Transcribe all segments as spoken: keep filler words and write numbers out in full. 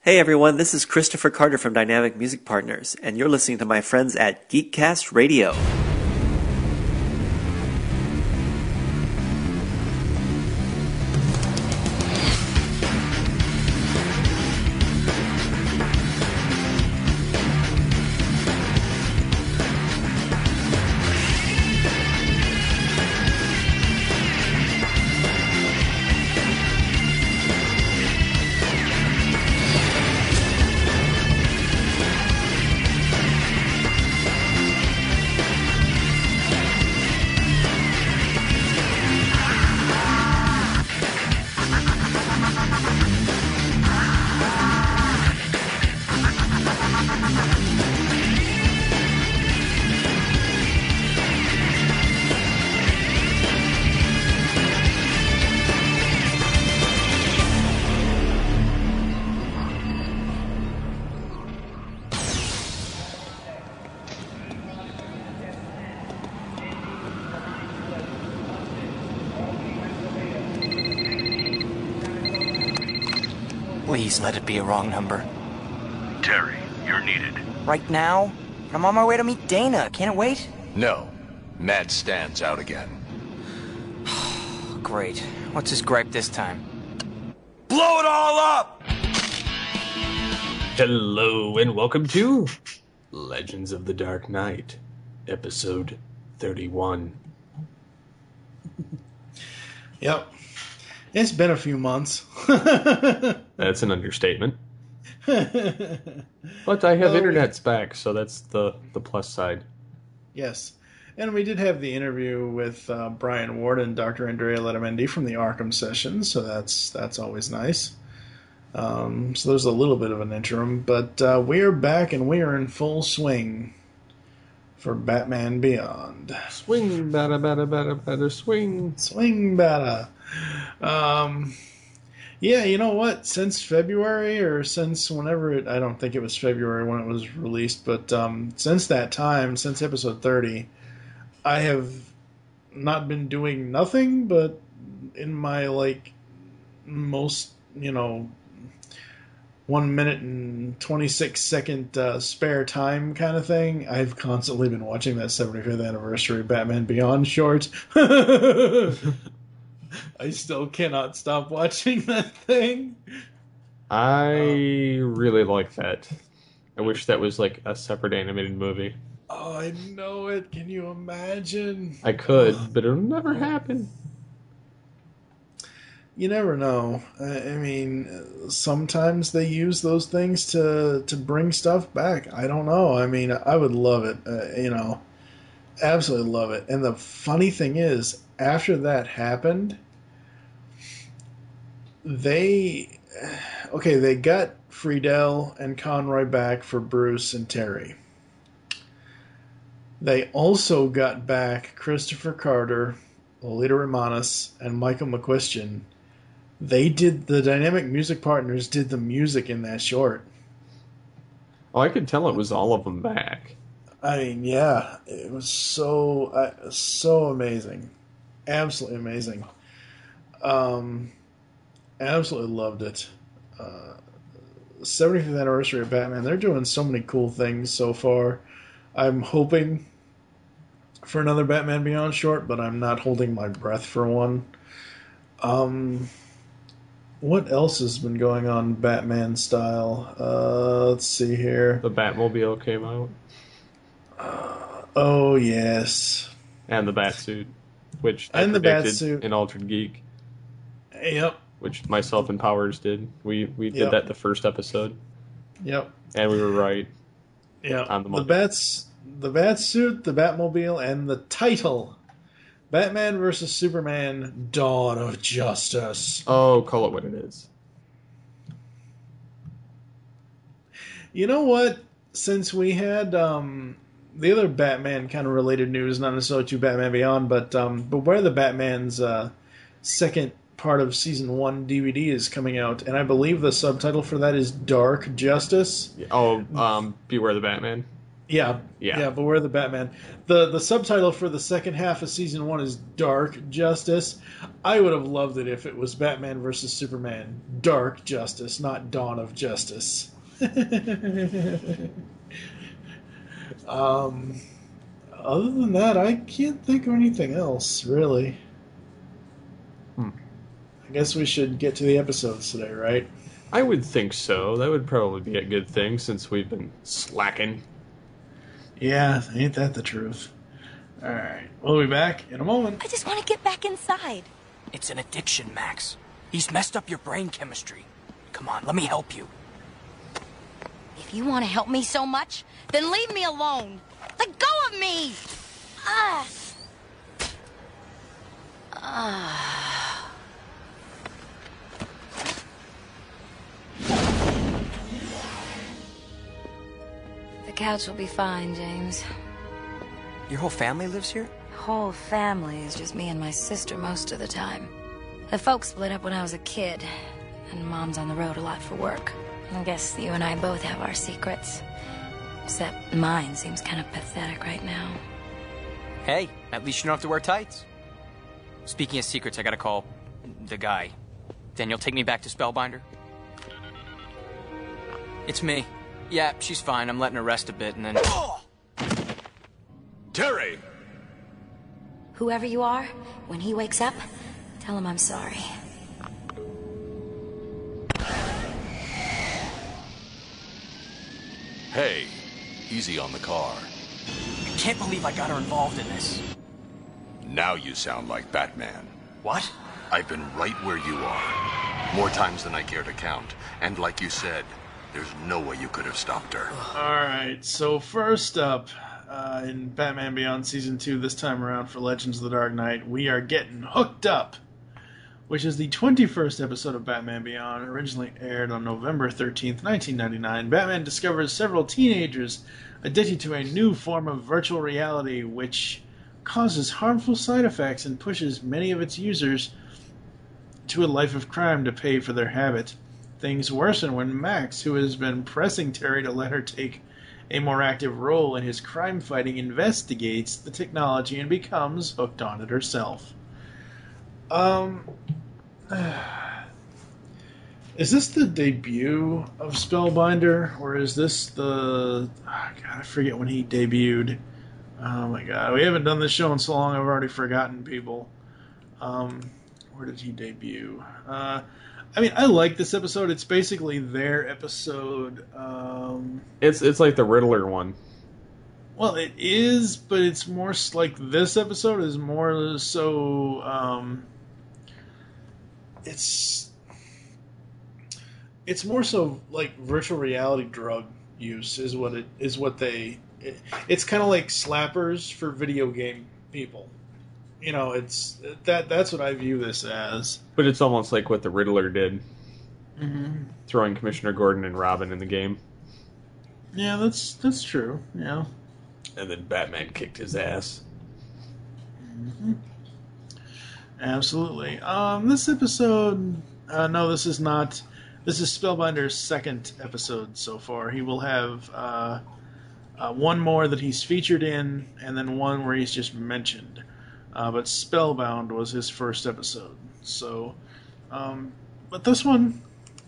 Hey everyone, this is Christopher Carter from Dynamic Music Partners, and you're listening to my friends at Geekcast Radio. Please let it be a wrong number. Terry, you're needed. Right now? I'm on my way to meet Dana. Can't it wait? No. Matt stands out again. Great. What's his gripe this time? Blow it all up! Hello and welcome to Legends of the Dark Knight, episode thirty-one. Yep. It's been a few months. That's an understatement. But I have oh, internet's back, so that's the, the plus side. Yes. And we did have the interview with uh, Brian Ward and Doctor Andrea Letamendi from the Arkham session, so that's that's always nice. Um, so there's a little bit of an interim, but uh, we are back and we are in full swing for Batman Beyond. Swing, bada, bada, bada, bada, swing. Swing, bada. Um, yeah, you know what? Since February, or since whenever it, I don't think it was February when it was released, but um, since that time, since episode thirty, I have not been doing nothing, but in my, like, most, you know, one minute and twenty-six second uh, spare time kind of thing, I've constantly been watching that seventy-fifth anniversary Batman Beyond short. I still cannot stop watching that thing. I um, really like that. I wish that was like a separate animated movie. Oh, I know it. Can you imagine? I could, but it'll never happen. You never know. I mean, sometimes they use those things to, to bring stuff back. I don't know. I mean, I would love it. Uh, you know, absolutely love it. And the funny thing is, after that happened, they, okay, they got Friedel and Conroy back for Bruce and Terry. They also got back Christopher Carter, Lolita Romanos, and Michael McQuistion. They did, the Dynamic Music Partners did the music in that short. Oh, I could tell it was all of them back. I mean, yeah, it was so, uh, so amazing. Absolutely amazing. Um, absolutely loved it. Uh, seventieth anniversary of Batman. They're doing so many cool things so far. I'm hoping for another Batman Beyond short, but I'm not holding my breath for one. Um, what else has been going on Batman style? Uh, let's see here. The Batmobile came out. Uh, oh, yes. And the Batsuit. Which I and the predicted in Altered Geek. Yep. Which myself and Powers did. We we did yep. that the first episode. Yep. And we were right. Yeah. On the, the bats, the Batsuit, the Batmobile, and the title: Batman versus Superman: Dawn of Justice. Oh, call it what it is. You know what? Since we had um. the other Batman kind of related news, not necessarily to Batman Beyond, but um, Beware the Batman's uh, second part of season one D V D is coming out, and I believe the subtitle for that is Dark Justice. Oh, um, Beware the Batman. Yeah, Yeah. yeah, Beware the Batman. The the subtitle for the second half of season one is Dark Justice. I would have loved it if it was Batman versus Superman. Dark Justice, not Dawn of Justice. um, other than that, I can't think of anything else, really. Hmm. I guess we should get to the episodes today, right? I would think so. That would probably be a good thing since we've been slacking. Yeah, ain't that the truth? Alright, we'll be back in a moment. I just want to get back inside. It's an addiction, Max. He's messed up your brain chemistry. Come on, let me help you. If you want to help me so much, then leave me alone. Let go of me! Ah! Ah. The couch will be fine, James. Your whole family lives here? Whole family is just me and my sister most of the time. The folks split up when I was a kid, and Mom's on the road a lot for work. I guess you and I both have our secrets. Except mine seems kind of pathetic right now. Hey, at least you don't have to wear tights. Speaking of secrets, I gotta call the guy. Then you'll take me back to Spellbinder? It's me. Yeah, she's fine. I'm letting her rest a bit and then... Oh! Terry! Whoever you are, when he wakes up, tell him I'm sorry. Hey, easy on the car. I can't believe I got her involved in this. Now you sound like Batman. What? I've been right where you are. More times than I care to count. And like you said, there's no way you could have stopped her. Alright, so first up, uh, in Batman Beyond Season two, this time around for Legends of the Dark Knight, we are getting hooked up, which is the twenty-first episode of Batman Beyond, originally aired on November thirteenth, nineteen ninety-nine. Batman discovers several teenagers addicted to a new form of virtual reality, which causes harmful side effects and pushes many of its users to a life of crime to pay for their habit. Things worsen when Max, who has been pressing Terry to let her take a more active role in his crime fighting, investigates the technology and becomes hooked on it herself. Um, is this the debut of Spellbinder, or is this the... Oh God, I forget when he debuted. Oh my God, we haven't done this show in so long I've already forgotten people. Um, where did he debut? Uh... I mean, I like this episode. It's basically their episode. Um, It's it's like the Riddler one. well, it is, but it's more s- like this episode is more so. Um, it's it's more so like virtual reality drug use is what it is. What they. It, it's kind of like slappers for video game people. You know, it's that. That's what I view this as. But it's almost like what the Riddler did. Mm-hmm. Throwing Commissioner Gordon and Robin in the game. Yeah, that's that's true. Yeah. And then Batman kicked his ass. Mm-hmm. Absolutely. Um, this episode, uh, no, this is not. This is Spellbinder's second episode so far. He will have uh, uh, one more that he's featured in, and then one where he's just mentioned. Uh, but Spellbound was his first episode. So, um, but this one,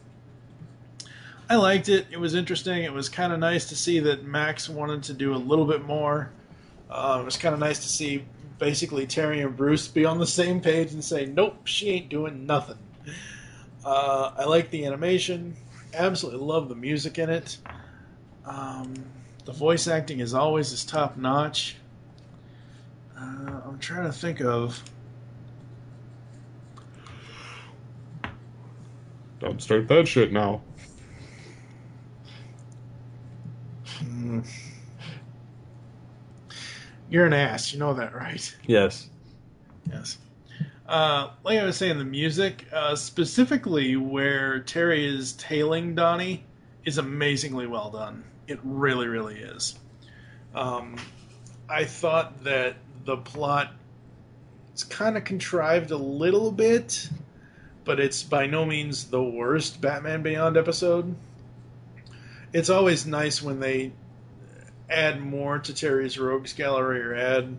I liked it. It was interesting. It was kind of nice to see that Max wanted to do a little bit more. Uh, it was kind of nice to see basically Terry and Bruce be on the same page and say, nope, she ain't doing nothing. Uh, I like the animation. Absolutely love the music in it. Um, the voice acting is always is top notch. Uh, I'm trying to think of... Don't start that shit now. Hmm. You're an ass, you know that, right? Yes. Yes. Uh, like I was saying, the music, uh, specifically where Terry is tailing Donnie, is amazingly well done. It really, really is. Um, I thought that the plot is kind of contrived a little bit, but it's by no means the worst Batman Beyond episode. It's always nice when they add more to Terry's rogues gallery, or add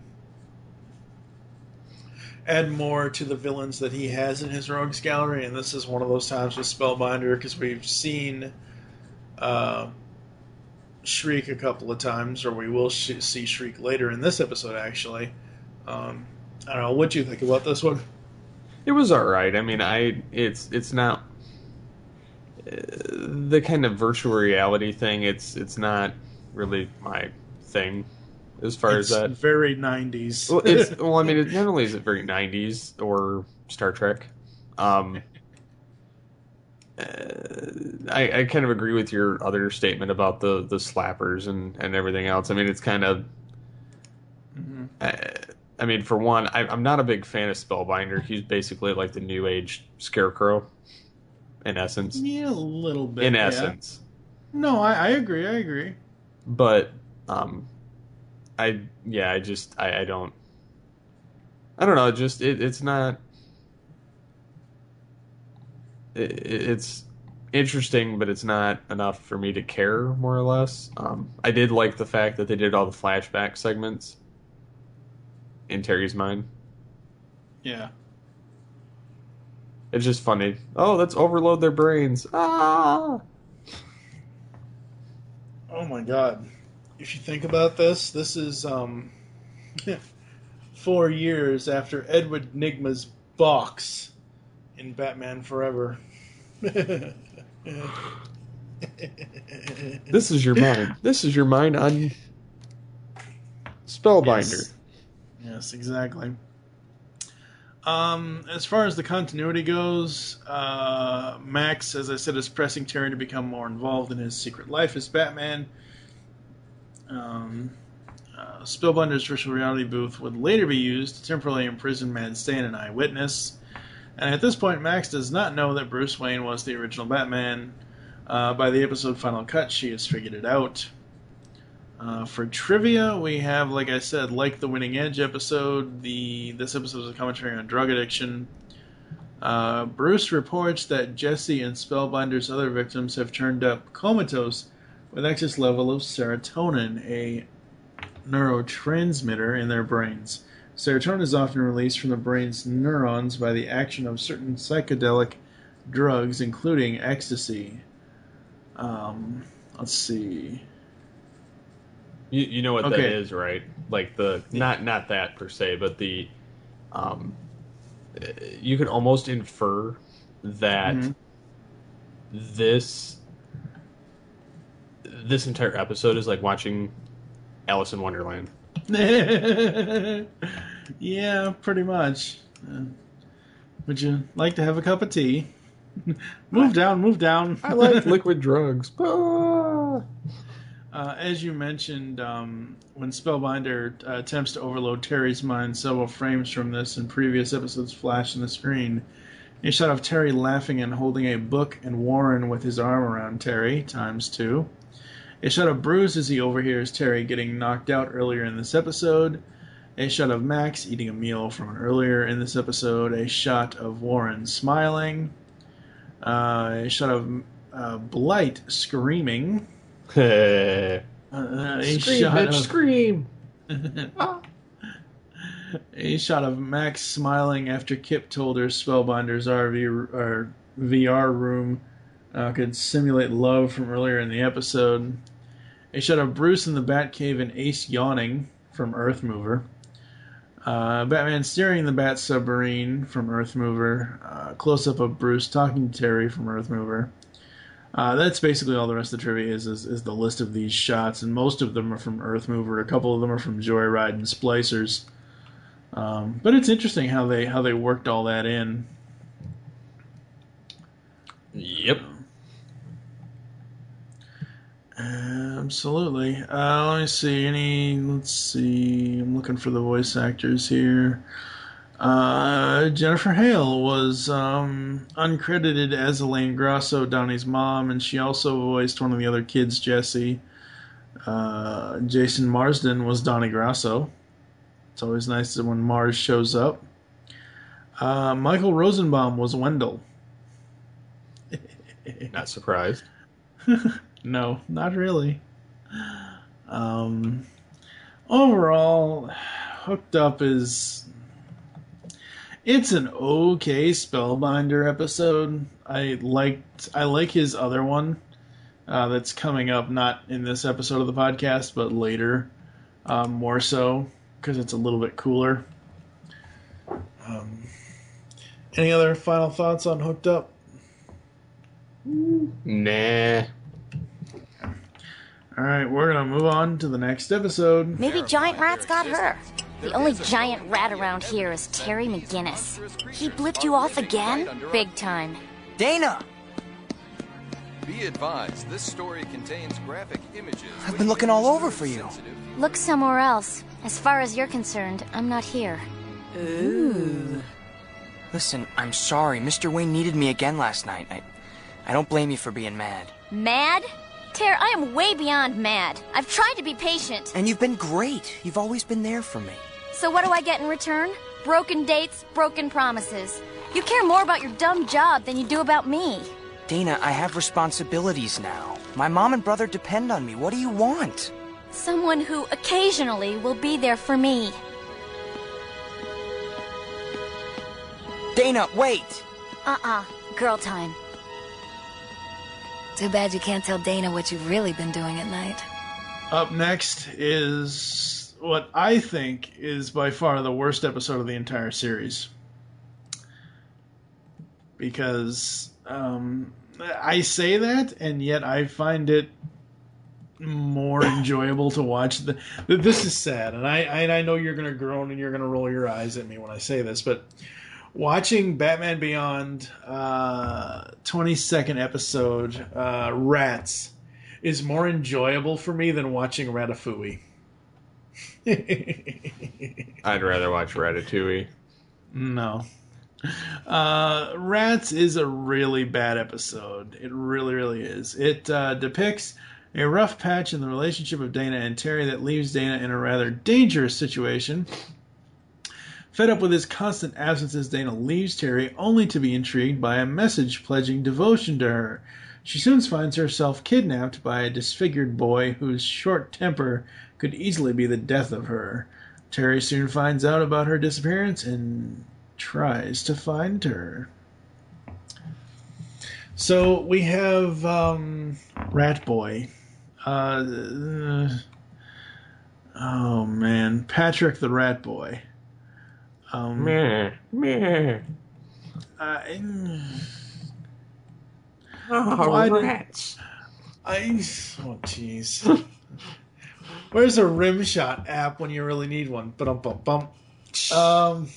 add more to the villains that he has in his rogues gallery, and this is one of those times with Spellbinder, because we've seen uh, Shriek a couple of times, or we will sh- see Shriek later in this episode, actually. Um, I don't know, what do you think about this one? It was alright. I mean, I it's it's not uh, the kind of virtual reality thing. It's it's not really my thing as far It's as that. very nineties. Well, it's well, I mean, it, not only is it very nineties or Star Trek. Um, uh, I, I kind of agree with your other statement about the, the slappers and, and everything else. I mean, it's kind of. Mm-hmm. Uh, I mean, for one, I, I'm not a big fan of Spellbinder. He's basically like the New Age Scarecrow, in essence. Yeah, a little bit. In yeah. essence. No, I, I agree. I agree. But, um, I yeah, I just I, I don't. I don't know. Just it, it's not. It, it's interesting, but it's not enough for me to care, more or less. Um, I did like the fact that they did all the flashback segments in Terry's mind. Yeah. It's just funny. Oh, let's overload their brains. Ah! Oh my god. If you think about this, this is um four years after Edward Nygma's box in Batman Forever. This is your mind. This is your mind on Spellbinder. Yes. Yes, exactly. Um, as far as the continuity goes, uh, Max, as I said, is pressing Terry to become more involved in his secret life as Batman. Um, uh, Spellbinder's virtual reality booth would later be used to temporarily imprison Mad Stan and Eyewitness. And at this point, Max does not know that Bruce Wayne was the original Batman. Uh, by the episode final cut, she has figured it out. Uh, for trivia, we have, like I said, like the Winning Edge episode, the this episode is a commentary on drug addiction. Uh, Bruce reports that Jesse and Spellbinder's other victims have turned up comatose with excess level of serotonin, a neurotransmitter in their brains. Serotonin is often released from the brain's neurons by the action of certain psychedelic drugs, including ecstasy. Um, let's see... You, you know what Okay. that is, right? Like the not not that per se, but the um, you can almost infer that Mm-hmm. this this entire episode is like watching Alice in Wonderland. Yeah, pretty much. Uh, would you like to have a cup of tea? Move down, move down. I like liquid drugs. Ah. Uh, as you mentioned, um, when Spellbinder uh, attempts to overload Terry's mind, several frames from this and previous episodes flash on the screen. A shot of Terry laughing and holding a book, and Warren with his arm around Terry, times two. A shot of Bruce as he overhears Terry getting knocked out earlier in this episode. A shot of Max eating a meal from earlier in this episode. A shot of Warren smiling. Uh, a shot of uh, Blight screaming. Uh, a Scream, shot bitch, of, scream! A shot of Max smiling after Kip told her Spellbinder's R V or V R room uh, could simulate love from earlier in the episode. A shot of Bruce in the Batcave and Ace yawning from Earthmover. Uh, Batman steering the Bat submarine from Earthmover. Uh, close up of Bruce talking to Terry from Earthmover. Uh, that's basically all the rest of the trivia is, is, is the list of these shots, and most of them are from Earthmover. A couple of them are from Joyride and Splicers. Um, but it's interesting how they how they worked all that in. Yep. Absolutely. Uh, let me see. Any? Let's see. I'm looking for the voice actors here. Uh, Jennifer Hale was um, uncredited as Elaine Grasso, Donnie's mom, and she also voiced one of the other kids, Jesse. Uh, Jason Marsden was Donnie Grasso. It's always nice when Mars shows up. Uh, Michael Rosenbaum was Wendell. Not surprised. No, not really. Um, overall, Hooked Up is... It's an okay Spellbinder episode. I liked I like his other one uh, that's coming up, not in this episode of the podcast, but later, um, more so, because it's a little bit cooler. Um, any other final thoughts on Hooked Up? Nah. Alright, we're going to move on to the next episode. Maybe giant rats got her. The only giant rat around here is Terry McGinnis. He blipped you off again? Big time. Dana! Be advised, this story contains graphic images. I've been looking all over for you. Look somewhere else. As far as you're concerned, I'm not here. Ooh. Listen, I'm sorry. Mister Wayne needed me again last night. I, I don't blame you for being mad. Mad? Tara, I am way beyond mad. I've tried to be patient. And you've been great. You've always been there for me. So what do I get in return? Broken dates, broken promises. You care more about your dumb job than you do about me. Dana, I have responsibilities now. My mom and brother depend on me. What do you want? Someone who occasionally will be there for me. Dana, wait! Uh-uh. Girl time. Too bad you can't tell Dana what you've really been doing at night. Up next is what I think is by far the worst episode of the entire series. Because um, I say that, and yet I find it more enjoyable to watch. The, this is sad, and I, I, I know you're going to groan and you're going to roll your eyes at me when I say this, but watching Batman Beyond uh, twenty-second episode, uh, Rats, is more enjoyable for me than watching Ratatouille. I'd rather watch Ratatouille. No. Uh, Rats is a really bad episode. It really, really is. It uh, depicts a rough patch in the relationship of Dana and Terry that leaves Dana in a rather dangerous situation. Fed up with his constant absences, Dana leaves Terry only to be intrigued by a message pledging devotion to her. She soon finds herself kidnapped by a disfigured boy whose short temper could easily be the death of her. Terry soon finds out about her disappearance and tries to find her. So we have um, Rat Boy. Uh, uh, oh man, Patrick the Rat Boy. Um, Meh, meh. Uh, Oh, why did- rats. I oh jeez. Where's a Rimshot app when you really need one? Bum bum bum. Um.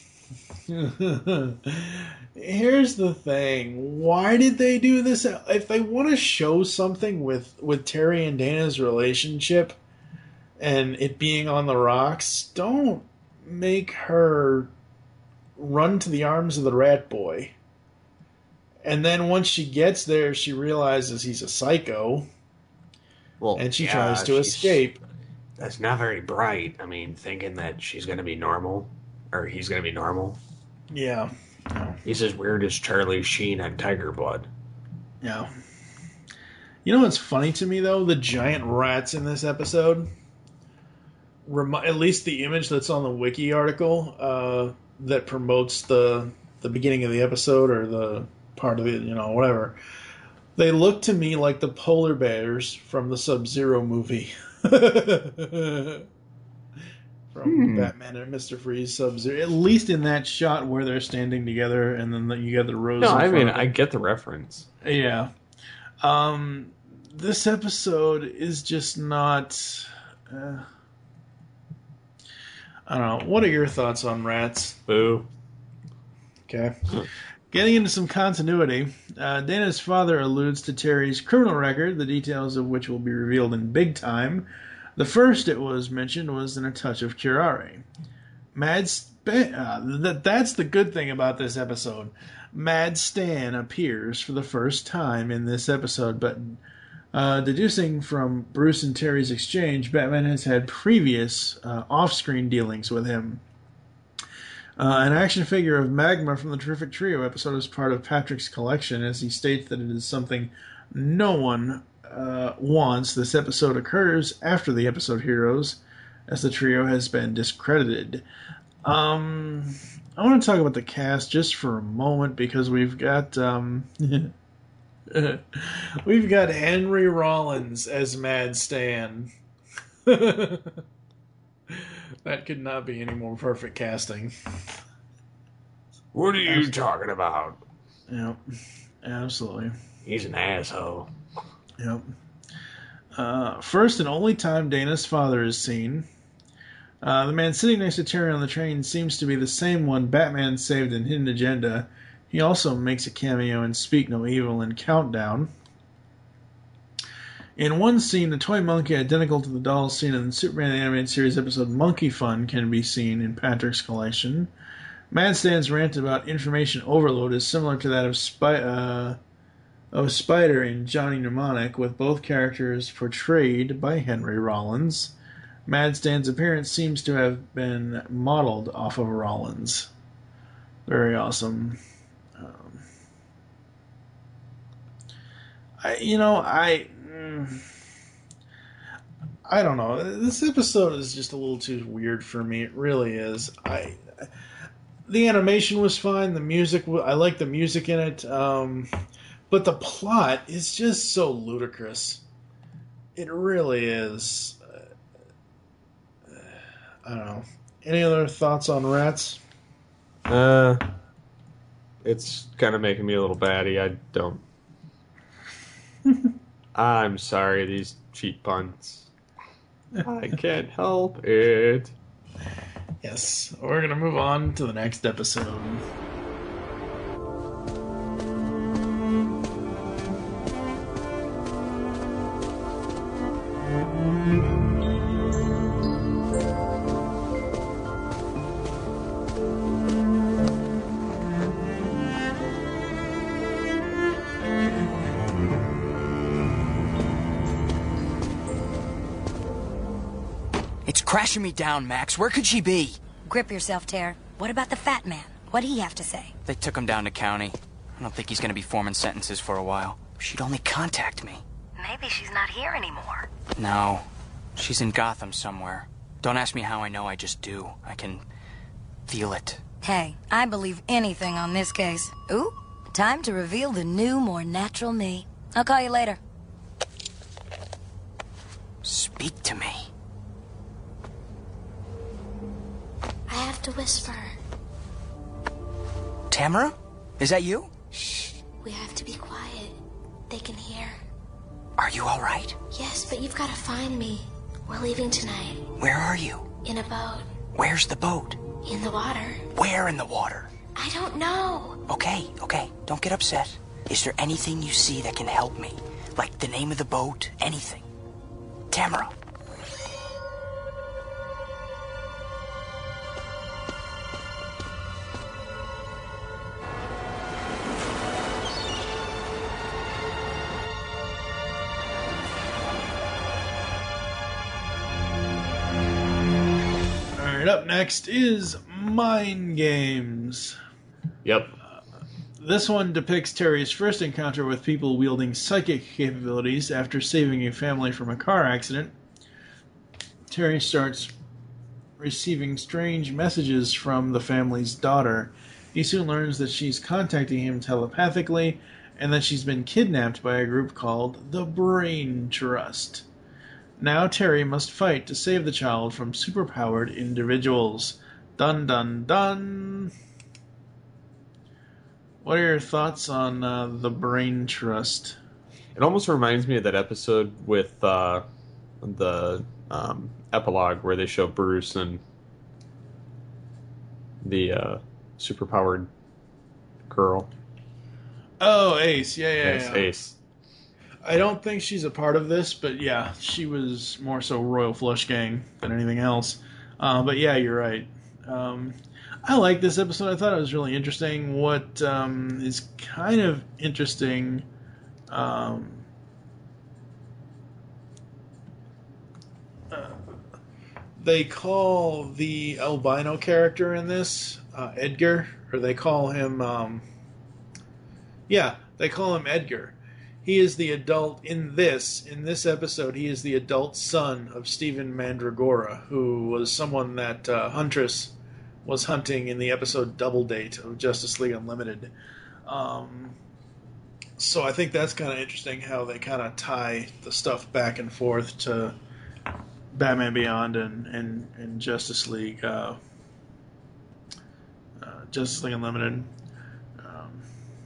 Here's the thing. Why did they do this? If they want to show something with with Terry and Dana's relationship and it being on the rocks, don't make her run to the arms of the Rat Boy. And then once she gets there, she realizes he's a psycho, Well, and she yeah, tries to she's- escape. That's not very bright. I mean, thinking that she's going to be normal, or he's going to be normal. Yeah. He's as weird as Charlie Sheen on Tiger Blood. Yeah. You know what's funny to me, though? The giant rats in this episode. Remi- at least the image that's on the wiki article uh, that promotes the the beginning of the episode or the part of it, you know, whatever. They look to me like the polar bears from the Sub-Zero movie. From Hmm. Batman and Mister Freeze, Sub-Zero. At least in that shot where they're standing together and then the, you got the rose No, in I front mean, of them. I get the reference. Yeah. Um, this episode is just not... Uh, I don't know. What are your thoughts on Rats? Boo. Okay. Getting into some continuity, uh, Dana's father alludes to Terry's criminal record, the details of which will be revealed in big time. The first it was mentioned was in A Touch of Curare. Mad Sp- uh, th- that's the good thing about this episode. Mad Stan appears for the first time in this episode, but uh, deducing from Bruce and Terry's exchange, Batman has had previous uh, off-screen dealings with him. Uh, an action figure of Magma from the Terrific Trio episode is part of Patrick's collection, as he states that it is something no one uh, wants, this episode occurs after the episode Heroes, as the trio has been discredited. Um, I want to talk about the cast just for a moment because we've got um, we've got Henry Rollins as Mad Stan. That could not be any more perfect casting. What are you talking about? Yep, absolutely. He's an asshole. Yep. Uh, first and only time Dana's father is seen. Uh, the man sitting next to Terry on the train seems to be the same one Batman saved in Hidden Agenda. He also makes a cameo in Speak No Evil and Countdown. In one scene, a toy monkey identical to the doll seen in the Superman animated series episode Monkey Fun can be seen in Patrick's collection. Mad Stan's rant about information overload is similar to that of, Spy- uh, of Spider in Johnny Mnemonic, with both characters portrayed by Henry Rollins. Mad Stan's appearance seems to have been modeled off of Rollins. Very awesome. Um, I, you know, I, mm, I don't know. This episode is just a little too weird for me. It really is. I, the animation was fine. The music, I like the music in it. Um, but the plot is just so ludicrous. It really is. I don't know. Any other thoughts on Rats? Uh, it's kind of making me a little batty. I don't. I'm sorry, these cheap puns. I can't help it. Yes, we're going to move on to the next episode. Crashing me down, Max. Where could she be? Grip yourself, Tare. What about the fat man? What'd he have to say? They took him down to county. I don't think he's gonna be forming sentences for a while. She'd only contact me. Maybe she's not here anymore. No. She's in Gotham somewhere. Don't ask me how I know, I just do. I can feel it. Hey, I believe anything on this case. Ooh, time to reveal the new, more natural me. I'll call you later. Speak to me. I have to whisper. Tamara? Is that you? Shh. We have to be quiet. They can hear. Are you all right? Yes, but you've got to find me. We're leaving tonight. Where are you? In a boat. Where's the boat? In the water. Where in the water? I don't know. Okay, okay. Don't get upset. Is there anything you see that can help me? Like the name of the boat? Anything? Tamara. Up next is Mind Games. Yep. Uh, this one depicts Terry's first encounter with people wielding psychic capabilities after saving a family from a car accident. Terry starts receiving strange messages from the family's daughter. He soon learns that she's contacting him telepathically and that she's been kidnapped by a group called the Brain Trust. Now Terry must fight to save the child from superpowered individuals. Dun dun dun! What are your thoughts on uh, the Brain Trust? It almost reminds me of that episode with uh, the um, epilogue where they show Bruce and the uh, superpowered girl. Oh, Ace. Yeah, yeah, yes, yeah. Ace. I don't think she's a part of this, but yeah, she was more so Royal Flush Gang than anything else. Uh, but yeah, you're right. Um, I like this episode. I thought it was really interesting. What um, is kind of interesting... Um, uh, they call the albino character in this uh, Edgar, or they call him... Um, yeah, they call him Edgar. he is the adult in this in this episode. He is the adult son of Stephen Mandragora, who was someone that uh, Huntress was hunting in the episode Double Date of Justice League Unlimited. Um, so I think that's kind of interesting how they kind of tie the stuff back and forth to Batman Beyond and, and, and Justice League uh, uh, Justice League Unlimited. Um,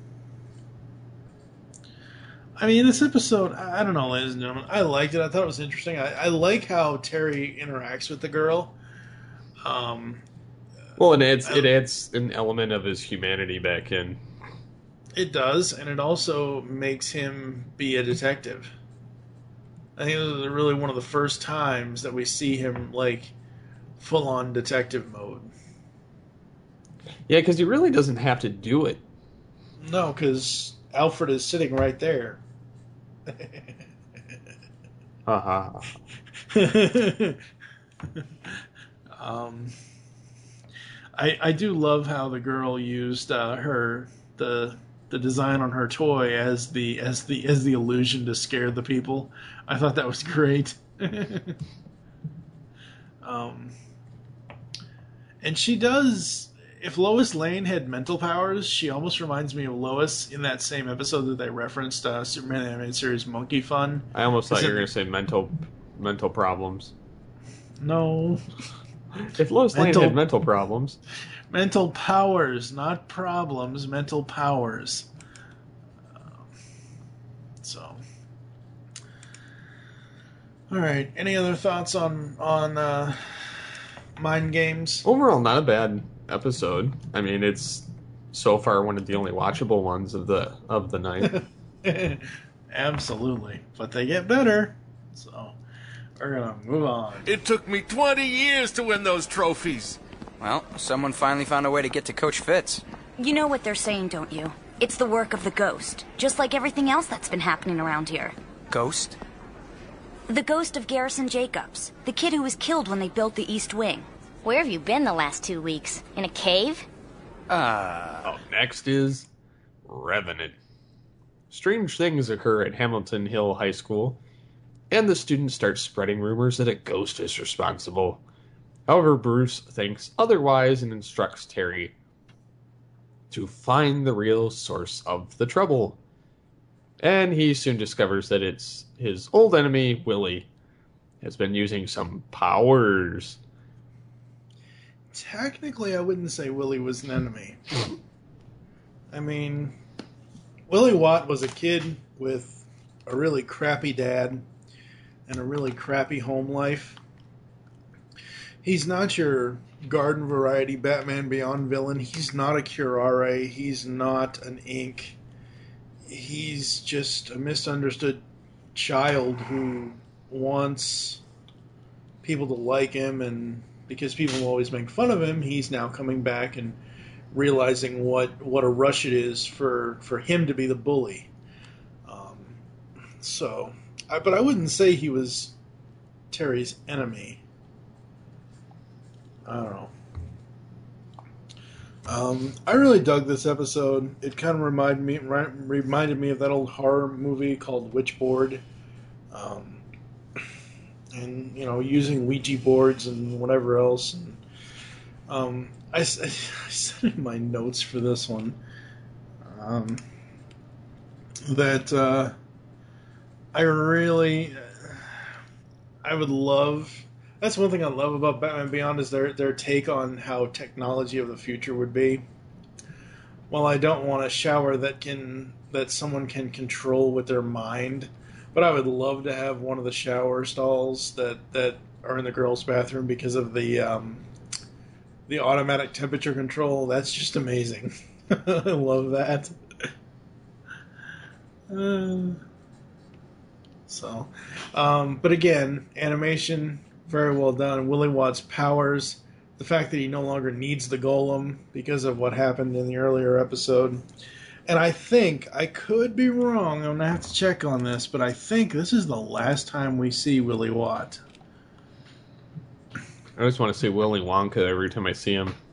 I mean, this episode, I, I don't know, ladies and gentlemen, I liked it. I thought it was interesting. I, I like how Terry interacts with the girl. Um, well, it adds, it adds an element of his humanity back in. It does, and it also makes him be a detective. I think this is really one of the first times that we see him, like, full-on detective mode. Yeah, because he really doesn't have to do it. No, because Alfred is sitting right there. Haha. um, I I do love how the girl used uh, her the the design on her toy as the as the as the illusion to scare the people. I thought that was great. um, and she does. If Lois Lane had mental powers, she almost reminds me of Lois in that same episode that they referenced, uh, Superman animated series Monkey Fun. I almost thought Is you were it- going to say mental mental problems. No. If Lois Lane Mental- had mental problems. Mental powers, not problems, mental powers. Um, so. Alright, any other thoughts on, on uh, Mind Games? Overall, not a bad episode. I mean, it's so far one of the only watchable ones of the of the night. Absolutely. But they get better. So, we're going to move on. It took me twenty years to win those trophies. Well, someone finally found a way to get to Coach Fitz. You know what they're saying, don't you? It's the work of the Ghost, just like everything else that's been happening around here. Ghost? The ghost of Garrison Jacobs, the kid who was killed when they built the East Wing. Where have you been the last two weeks? In a cave? Uh, Up next is Revenant. Strange things occur at Hamilton Hill High School, and the students start spreading rumors that a ghost is responsible. However, Bruce thinks otherwise and instructs Terry to find the real source of the trouble. And he soon discovers that it's his old enemy, Willie, has been using some powers. Technically, I wouldn't say Willie was an enemy. I mean, Willie Watt was a kid with a really crappy dad and a really crappy home life. He's not your garden variety Batman Beyond villain. He's not a Curare. He's not an Ink. He's just a misunderstood child who wants people to like him, and because people will always make fun of him, he's now coming back and realizing what, what a rush it is for, for him to be the bully. Um, so, I, but I wouldn't say he was Terry's enemy. I don't know. Um, I really dug this episode. It kind of reminded me ri- reminded me of that old horror movie called Witchboard. Um, and, you know, using Ouija boards and whatever else. And, um, I, I said in my notes for this one um, that uh, I really, I would love... That's one thing I love about Batman Beyond is their their take on how technology of the future would be. While I don't want a shower that can that someone can control with their mind, but I would love to have one of the shower stalls that, that are in the girls' bathroom because of the um, the automatic temperature control. That's just amazing. I love that. Uh, so, um, but again, animation. Very well done. Willie Watt's powers, the fact that he no longer needs the golem because of what happened in the earlier episode. And I think, I could be wrong, I'm going to have to check on this, but I think this is the last time we see Willie Watt. I just want to say Willy Wonka every time I see him.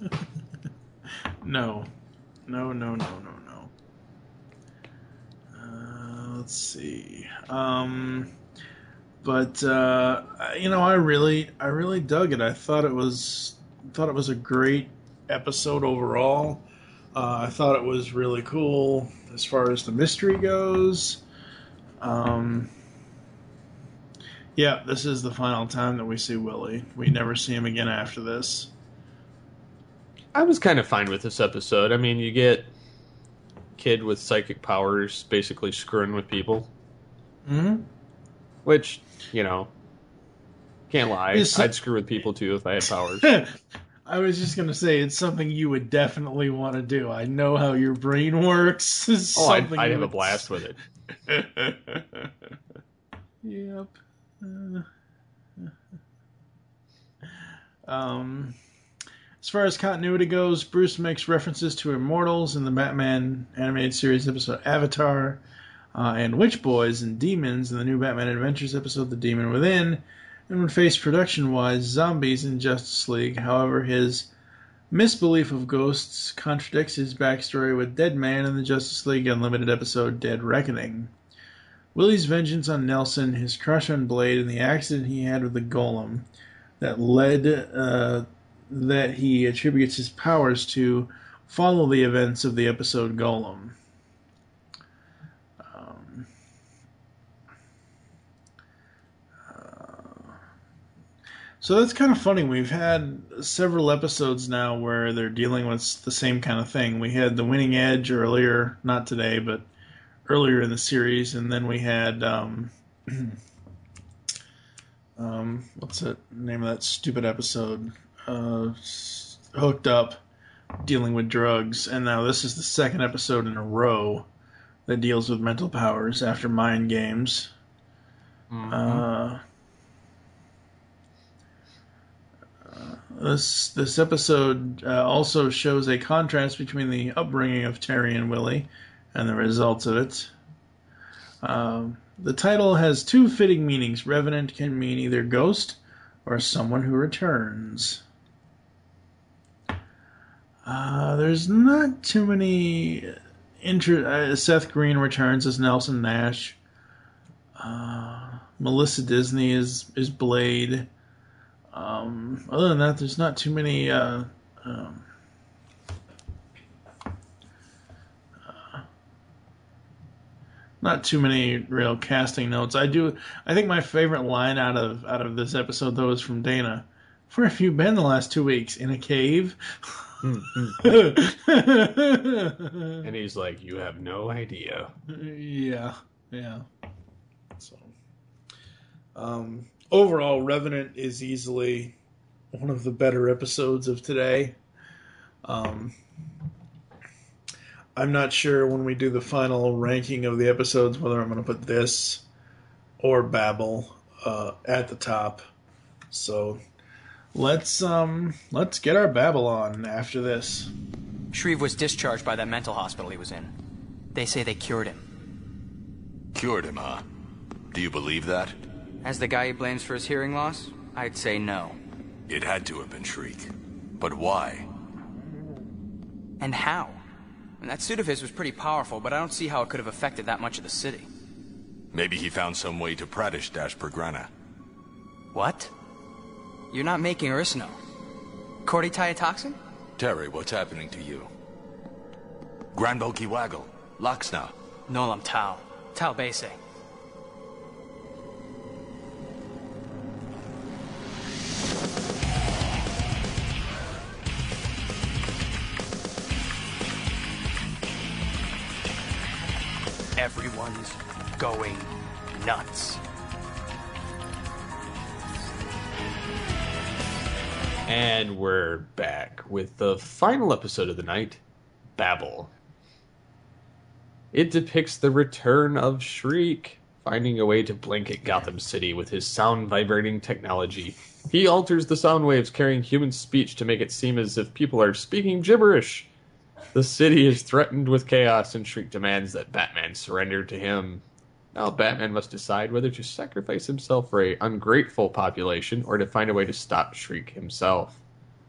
No. No, no, no, no, no. let's see. Um, but uh, you know, I really, I really dug it. I thought it was, thought it was a great episode overall. Uh, I thought it was really cool as far as the mystery goes. Um, yeah, this is the final time that we see Willie. We never see him again after this. I was kind of fine with this episode. I mean, you get kid with psychic powers basically screwing with people. Mm-hmm. Which, you know, can't lie. It's- I'd screw with people too if I had powers. I was just going to say, it's something you would definitely want to do. I know how your brain works. It's Oh, I'd, something I'd you have a would- blast with it. Yep. Uh, um, as far as continuity goes, Bruce makes references to Immortals in the Batman animated series episode Avatar, uh, and Witch Boys and Demons in the new Batman Adventures episode The Demon Within, and would face production-wise zombies in Justice League. However, his misbelief of ghosts contradicts his backstory with Deadman in the Justice League Unlimited episode Dead Reckoning. Willie's vengeance on Nelson, his crush on Blade, and the accident he had with the Golem that led uh, that he attributes his powers to follow the events of the episode Golem. Um, uh, so that's kind of funny. We've had several episodes now where they're dealing with the same kind of thing. We had The Winning Edge earlier, not today, but earlier in the series, and then we had um, um, what's the name of that stupid episode? Uh, Hooked Up, dealing with drugs, and now this is the second episode in a row that deals with mental powers after Mind Games. Mm-hmm. Uh, uh, this this episode uh, also shows a contrast between the upbringing of Terry and Willie and the results of it. Um, the title has two fitting meanings. Revenant can mean either ghost or someone who returns. Uh, there's not too many... Inter- uh, Seth Green returns as Nelson Nash. Uh, Melissa Disney is, is Blade. Um, other than that, there's not too many... Uh, um, Not too many real casting notes. I do. I think my favorite line out of out of this episode, though, is from Dana. Where have you been the last two weeks? In a cave? And he's like, "You have no idea." Yeah, yeah. So, um, overall, Revenant is easily one of the better episodes of today. Um. I'm not sure when we do the final ranking of the episodes whether I'm going to put this or Babel uh, at the top. So let's um let's get our Babel on after this. Shreve was discharged by that mental hospital he was in. They say they cured him. Cured him, huh? Do you believe that? As the guy he blames for his hearing loss, I'd say no. It had to have been Shriek. But why? And how? And that suit of his was pretty powerful, but I don't see how it could have affected that much of the city. Maybe he found some way to Pradish Dash Pergrana. What? You're not making Arisno. Cordytiotoxin? Terry, what's happening to you? Granboki Waggle, Laxna. Nolam Tau. Tau Base. Everyone's going nuts. And we're back with the final episode of the night, Babel. It depicts the return of Shriek, finding a way to blanket Gotham City with his sound vibrating technology. He alters the sound waves carrying human speech to make it seem as if people are speaking gibberish. The city is threatened with chaos, and Shriek demands that Batman surrender to him. Now Batman must decide whether to sacrifice himself for an ungrateful population or to find a way to stop Shriek himself.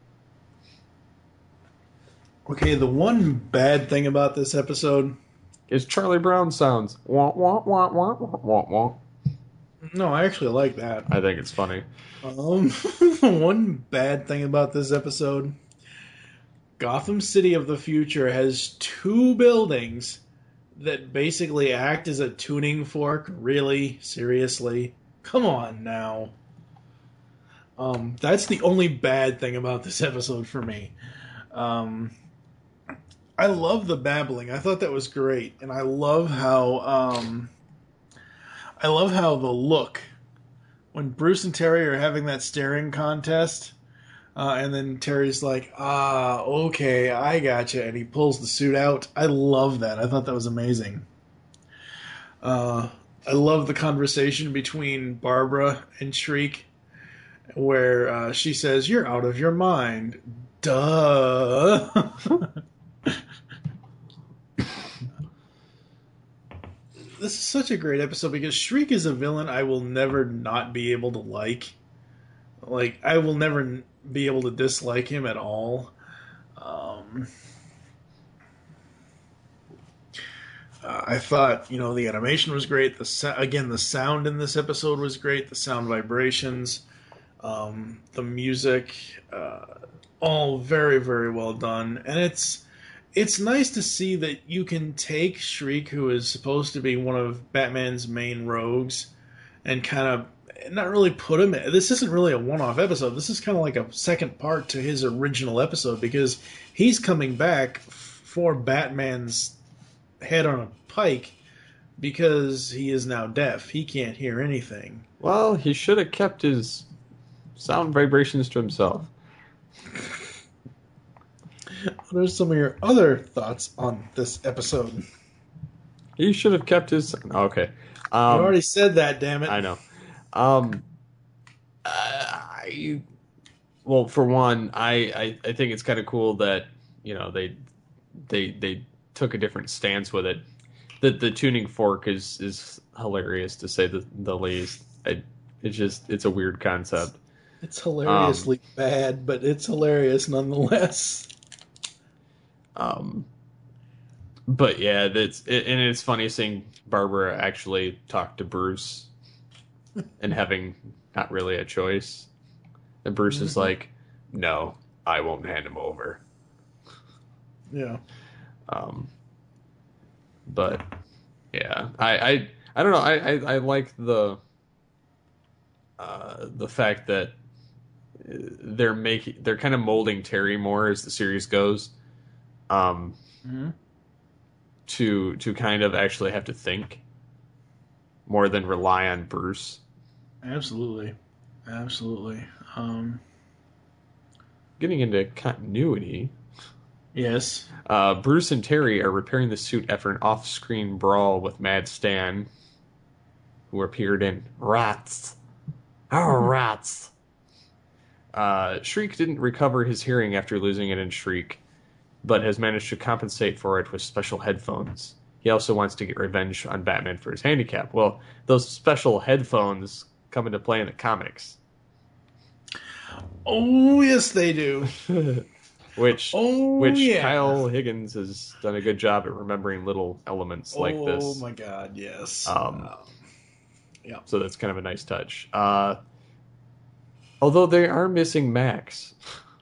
Okay, the one bad thing about this episode It's Charlie Brown sounds. Wah, wah, wah, wah, wah, wah, wah. No, I actually like that. I think it's funny. Um, one bad thing about this episode, Gotham City of the future has two buildings that basically act as a tuning fork. Really? Seriously? Come on now. Um, that's the only bad thing about this episode for me. Um, I love the babbling. I thought that was great, and I love how um, I love how the look when Bruce and Terry are having that staring contest, uh, and then Terry's like, "Ah, okay, I gotcha," and he pulls the suit out. I love that. I thought that was amazing. Uh, I love the conversation between Barbara and Shriek, where uh, she says, "You're out of your mind." Duh. This is such a great episode because Shriek is a villain I will never not be able to like. Like, I will never be able to dislike him at all. Um, uh, I thought, you know, the animation was great. The so- Again, the sound in this episode was great. The sound vibrations, um, the music, uh, all very, very well done. And it's... It's nice to see that you can take Shriek, who is supposed to be one of Batman's main rogues, and kind of not really put him in. This isn't really a one-off episode. This is kind of like a second part to his original episode, because he's coming back for Batman's head on a pike because he is now deaf. He can't hear anything. Well, he should have kept his sound vibrations to himself. What are some of your other thoughts on this episode? He should have kept his... Okay. Um, you already said that, damn it. I know. Um, uh, I... Well, for one, I, I, I think it's kind of cool that, you know, they they they took a different stance with it. The the tuning fork is, is hilarious, to say the, the least. I, it's just... It's a weird concept. It's hilariously um, bad, but it's hilarious nonetheless. Um, but yeah, that's it, and it's funny seeing Barbara actually talk to Bruce and having not really a choice. And Bruce mm-hmm. is like, "No, I won't hand him over." Yeah. Um. But yeah, I I, I don't know. I, I, I like the uh the fact that they're making they're kind of molding Terry more as the series goes. Um, mm-hmm. to to kind of actually have to think more than rely on Bruce. Absolutely, absolutely. Um, Getting into continuity. Yes. Uh, Bruce and Terry are repairing the suit after an off-screen brawl with Mad Stan, who appeared in Rats. Oh, Rats. Uh, Shriek didn't recover his hearing after losing it in Shriek, but has managed to compensate for it with special headphones. He also wants to get revenge on Batman for his handicap. Well, those special headphones come into play in the comics. Oh, yes, they do. which oh, which yeah. Kyle Higgins has done a good job at remembering little elements like oh, this. Oh, my God, yes. Um, um, yeah. So that's kind of a nice touch. Uh, although they are missing Max.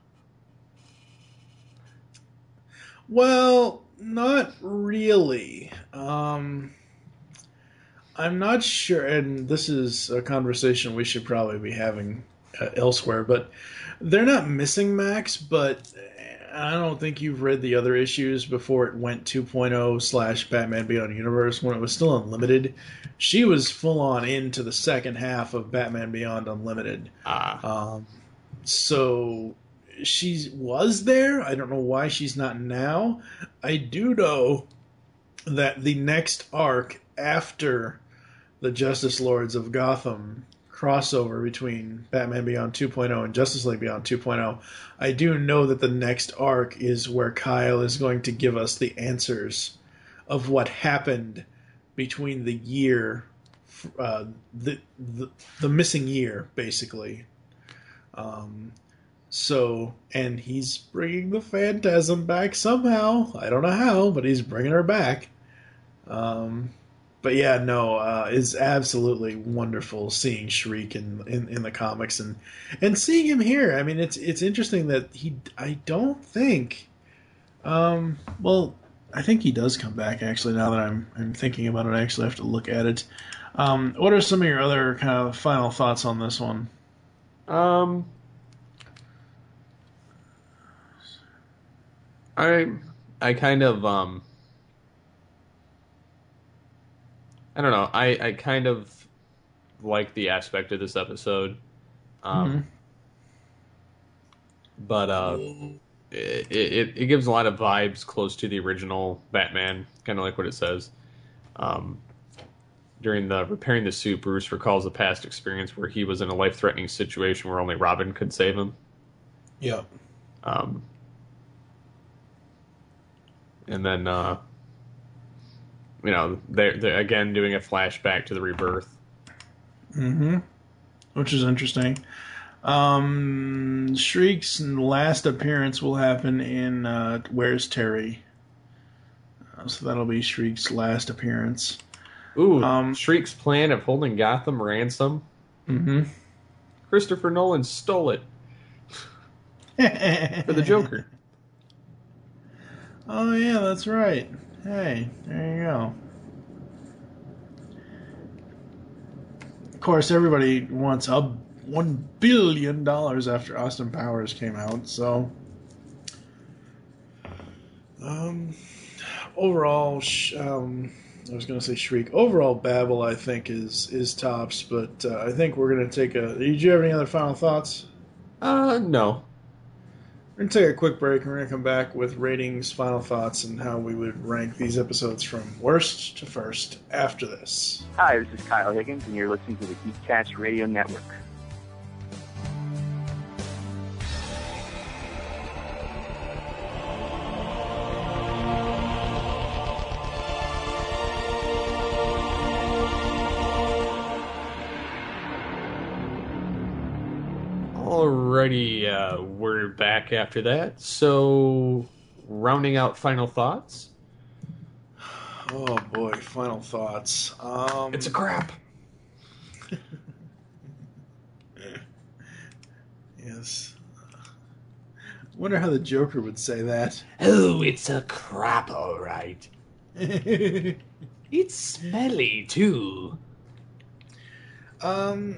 Well, not really. Um, I'm not sure, and this is a conversation we should probably be having uh, elsewhere, but they're not missing Max, but I don't think you've read the other issues before it went two point oh slash Batman Beyond Universe, when it was still Unlimited. She was full on into the second half of Batman Beyond Unlimited. Ah. Um, so... She was there. I don't know why she's not now. I do know that the next arc after the Justice Lords of Gotham crossover between Batman Beyond two point oh and Justice League Beyond two point oh, I do know that the next arc is where Kyle is going to give us the answers of what happened between the year, uh, the, the the missing year, basically. Um. So, and he's bringing the Phantasm back somehow. I don't know how, but he's bringing her back. Um, but yeah, no, uh, it's absolutely wonderful seeing Shriek in, in, in the comics and and seeing him here. I mean, it's it's interesting that he. I don't think. Um, well, I think he does come back. Actually, now that I'm I'm thinking about it, I actually have to look at it. Um, what are some of your other kind of final thoughts on this one? Um, I I kind of um. I don't know. I, I kind of like the aspect of this episode. Um, Mm-hmm. But uh, it, it, it gives a lot of vibes close to the original Batman, kind of like what it says. Um, during the repairing the suit, Bruce recalls a past experience where he was in a life-threatening situation where only Robin could save him. Yeah. Um, and then... Uh, You know, they're, they're again doing a flashback to the rebirth. Mm-hmm. Which is interesting. Um, Shriek's last appearance will happen in uh, Where's Terry? Uh, so that'll be Shriek's last appearance. Ooh, Um, Shriek's plan of holding Gotham ransom. Mm-hmm. Christopher Nolan stole it for the Joker. Oh, yeah, that's right. Hey, there you go. Of course, everybody wants a one billion dollars after Austin Powers came out. So, um, overall, sh- um, I was going to say Shriek. Overall, Babel, I think is is tops. But uh, I think we're going to take a. Did you have any other final thoughts? Uh, no. We're going to take a quick break, and we're going to come back with ratings, final thoughts, and how we would rank these episodes from worst to first after this. Hi, this is Kyle Higgins, and you're listening to the Geekcast Radio Network. Alrighty, uh, we're back after that. So, rounding out final thoughts. Oh boy, final thoughts. Um, It's a crap. Yes. Wonder how the Joker would say that. Oh, it's a crap, alright. It's smelly, too. Um,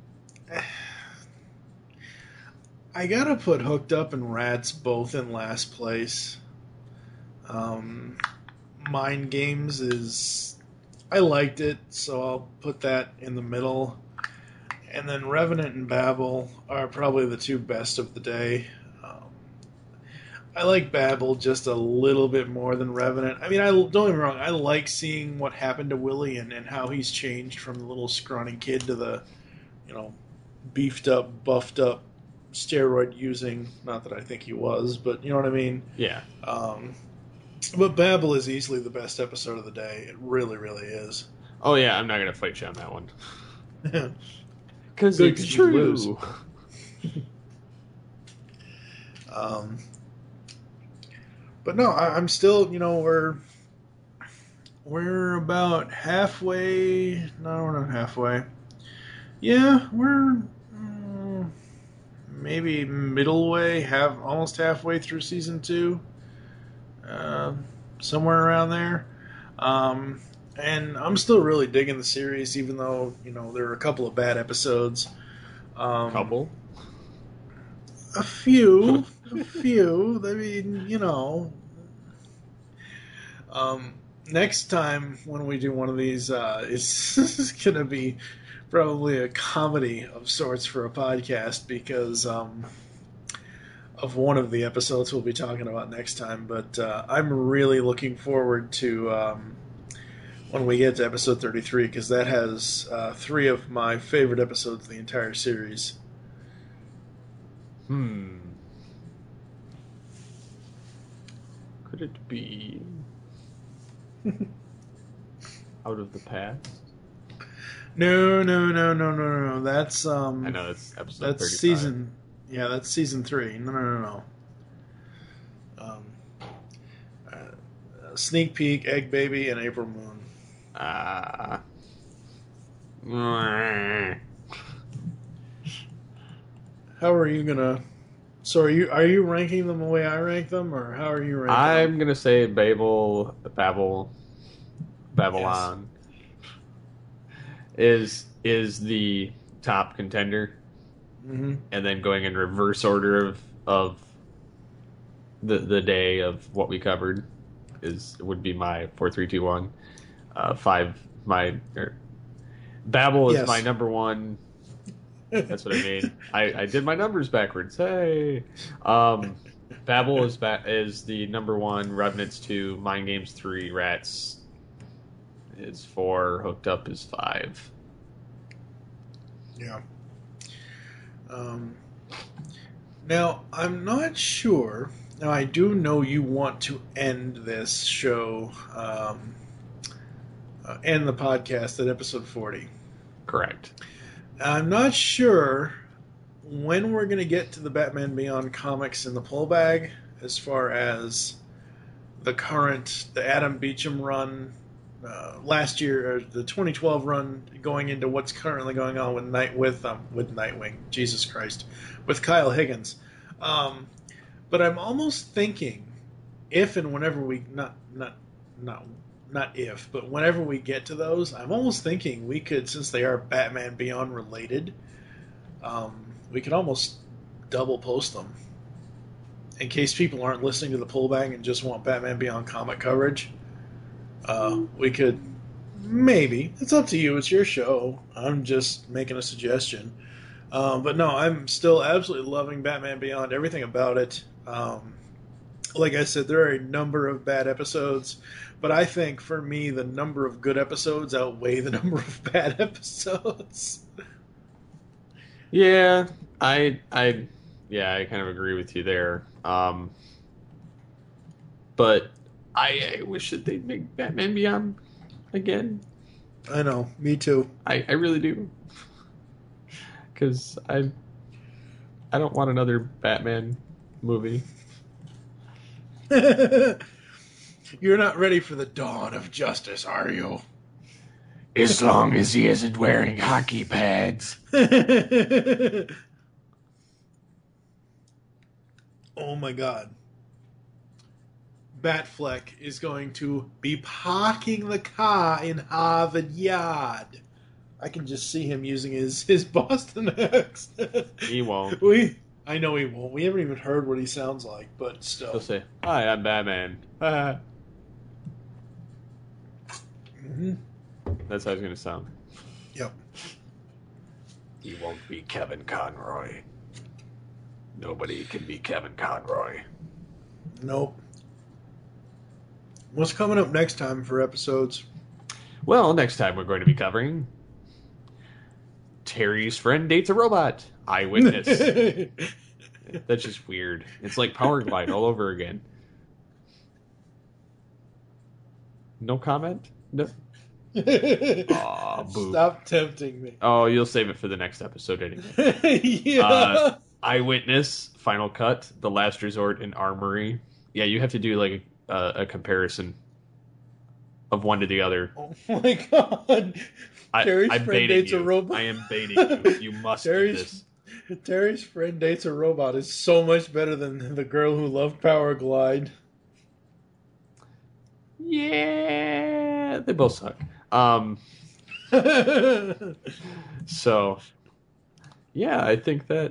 I gotta put Hooked Up and Rats both in last place. Um, Mind Games is... I liked it, so I'll put that in the middle. And then Revenant and Babel are probably the two best of the day. Um, I like Babel just a little bit more than Revenant. I mean, I don't get me wrong, I like seeing what happened to Willie and, and how he's changed from the little scrawny kid to the, you know, beefed up, buffed up, steroid using, not that I think he was, but you know what I mean? Yeah. Um, but Babel is easily the best episode of the day. It really, really is. Oh, yeah, I'm not going to fight you on that one. Because Good, it's 'cause you true. lose. um, but no, I, I'm still, you know, we're we're about halfway. No, we're not halfway. Yeah, we're mm, maybe middle way, half, almost halfway through season two. Uh, somewhere around there. Um, and I'm still really digging the series, even though, you know, there are a couple of bad episodes. Um, Couple? A few. a few. I mean, you know. Um, next time when we do one of these, uh, it's, it's going to be probably a comedy of sorts for a podcast because um, of one of the episodes we'll be talking about next time. But uh, I'm really looking forward to um, when we get to episode thirty-three, because that has uh, three of my favorite episodes of the entire series. Hmm. Could it be Out of the Past? No, no, no, no, no, no. That's um. I know that's episode. That's thirty-five. season. Yeah, that's season three. No, no, no, no. Um, uh, sneak peek, Egg Baby, and April Moon. Ah. How are you gonna? So are you are you ranking them the way I rank them, or how are you ranking I'm them? gonna say Babel, Babel, Babylon is is the top contender, Mm-hmm. and then going in reverse order of of the the day of what we covered is would be my four three two one. Uh, five my er, Babel is Yes. my number one. That's what I mean. I, I did my numbers backwards. Hey, um, Babel is ba- is the number one. Revenants two. Mind Games three. Rats is four. Hooked Up is five. Yeah. Um, now, I'm not sure. Now, I do know you want to end this show, um, uh, end the podcast at episode forty. Correct. I'm not sure when we're going to get to the Batman Beyond comics in the pull bag as far as the current, the Adam Beecham run, uh, last year, or the twenty twelve run, going into what's currently going on with Night with um, with Nightwing. Jesus Christ, with Kyle Higgins. Um, but I'm almost thinking, if and whenever we not not not not if, but whenever we get to those, I'm almost thinking we could, since they are Batman Beyond related, um, we could almost double post them in case people aren't listening to the pullback and just want Batman Beyond comic coverage. Uh, we could maybe. It's up to you. It's your show. I'm just making a suggestion. Um, but no, I'm still absolutely loving Batman Beyond. Everything about it. Um, like I said, there are a number of bad episodes, but I think for me, the number of good episodes outweigh the number of bad episodes. Yeah, I I yeah, I kind of agree with you there. Um, but I, I wish that they'd make Batman Beyond again. I know, me too. I, I really do. Because I I don't want another Batman movie. You're not ready for the dawn of justice, are you? As long as he isn't wearing hockey pads. Oh my god. Batfleck is going to be parking the car in Harvard Yard. I can just see him using his, his Boston accent. He won't. We, I know he won't. We haven't even heard what he sounds like, but still. He'll say, "Hi, I'm Batman." Mm-hmm. That's how he's going to sound. Yep. He won't be Kevin Conroy. Nobody can be Kevin Conroy. Nope. What's coming up next time for episodes? Well, next time we're going to be covering Terry's friend dates a robot. Eyewitness. That's just weird. It's like Power Glide all over again. No comment? No. Aw, boo. Stop tempting me. Oh, you'll save it for the next episode anyway. Yeah. Uh, Eyewitness, Final Cut, The Last Resort, and Armory. Yeah, you have to do like a, a comparison of one to the other. Oh my god. I, Terry's I'm friend baiting dates you. a robot. I am baiting you. You must do Terry's, this. Terry's friend dates a robot is so much better than the girl who loved Power Glide. Yeah, they both suck. Um, so, yeah, I think that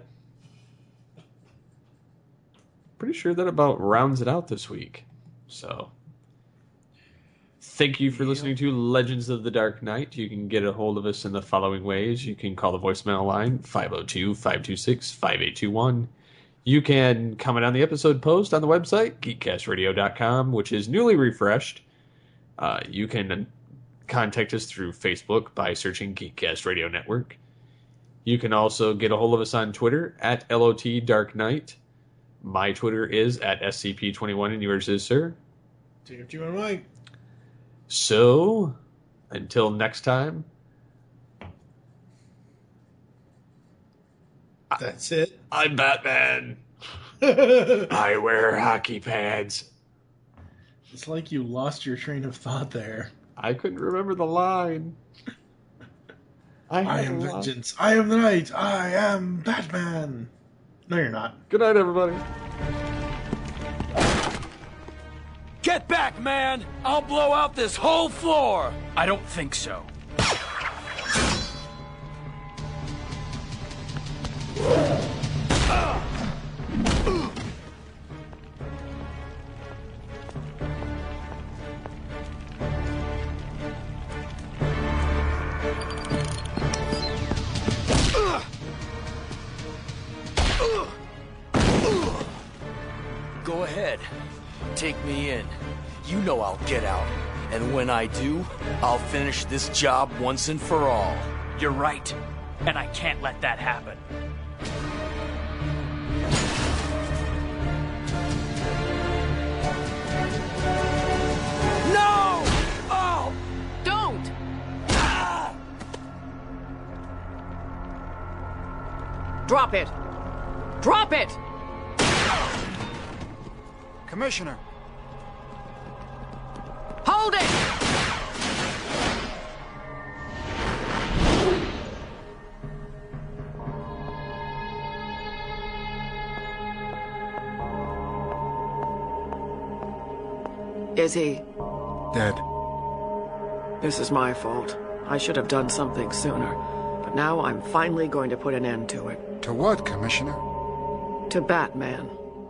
pretty sure that about rounds it out this week. So, thank you for listening to Legends of the Dark Knight. You can get a hold of us in the following ways. You can call the voicemail line five oh two, five two six, five eight two one. You can comment on the episode post on the website, geek cast radio dot com, which is newly refreshed. Uh, you can contact us through Facebook by searching Geekcast Radio Network. You can also get a hold of us on Twitter at L O T Dark Knight. My Twitter is at S C P twenty-one, and yours is, sir? T F T one Mike. So, until next time. That's it. I'm Batman. I wear hockey pads. It's like you lost your train of thought there. I couldn't remember the line. I, I am vengeance. I am the night. I am Batman. No, you're not. Good night, everybody. Get back, man! I'll blow out this whole floor! I don't think so. Go ahead. Take me in. You know I'll get out. And when I do, I'll finish this job once and for all. You're right. And I can't let that happen. No! Oh! Don't! Ah! Drop it! Drop it! Commissioner! Hold it! Is he? Dead. This is my fault. I should have done something sooner. But now I'm finally going to put an end to it. To what, Commissioner? To Batman.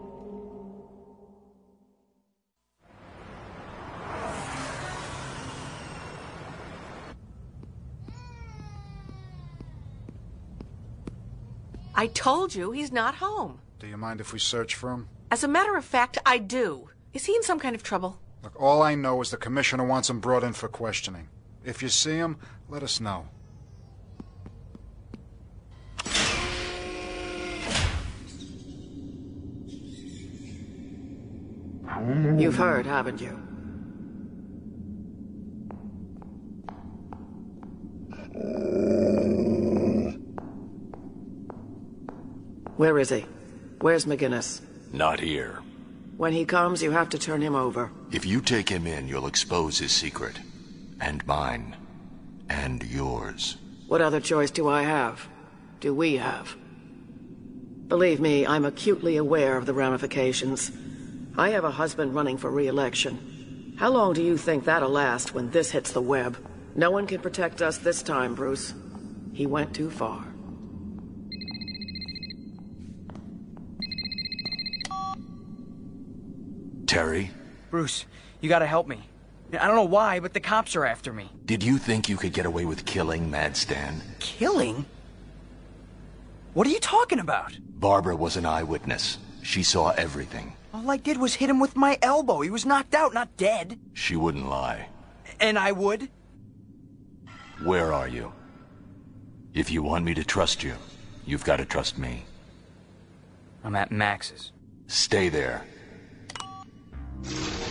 I told you he's not home. Do you mind if we search for him? As a matter of fact, I do. Is he in some kind of trouble? Look, all I know is the Commissioner wants him brought in for questioning. If you see him, let us know. You've heard, haven't you? Where is he? Where's McGinnis? Not here. When he comes, you have to turn him over. If you take him in, you'll expose his secret. And mine. And yours. What other choice do I have? Do we have? Believe me, I'm acutely aware of the ramifications. I have a husband running for re-election. How long do you think that'll last when this hits the web? No one can protect us this time, Bruce. He went too far. Terry? Bruce, you gotta help me. I don't know why, but the cops are after me. Did you think you could get away with killing Mad Stan? Killing? What are you talking about? Barbara was an eyewitness. She saw everything. All I did was hit him with my elbow. He was knocked out, not dead. She wouldn't lie. And I would? Where are you? If you want me to trust you, you've got to trust me. I'm at Max's. Stay there.